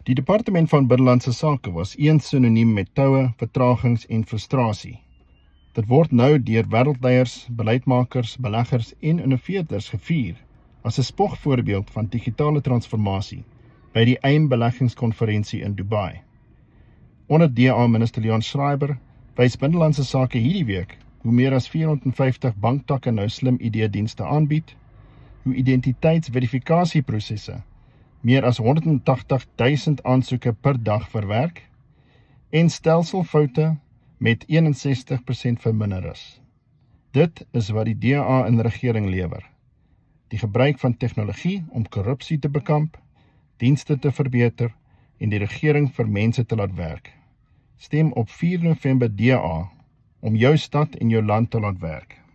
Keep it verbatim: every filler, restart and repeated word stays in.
Die Departement van Binnelandse Sake was een sinoniem met toue, vertragings en frustrasie. Dit word nou deur wêreldleiers, beleidsmakers, beleggers en innoveerders gevier as 'n spogvoorbeeld van digitale transformasie by die AIM beleggingskonferensie in Dubai. Onder D A-minister Leon Schreiber wys Binnelandse Sake hierdie week hoe meer as vierhonderd en vyftig banktakke nou slim I D-dienste aanbied, hoe identiteitsverifikasieprosesse meer as honderd en tagtig duisend aansoeke per dag verwerk en stelselfoute met eenensestig persent verminder is. Dit is wat die D A in regering lewer. Die gebruik van tegnologie om korrupsie te bekamp, dienste te verbeter en die regering vir mense te laat werk. Stem op vier November D A om jou stad en jou land te laat werk.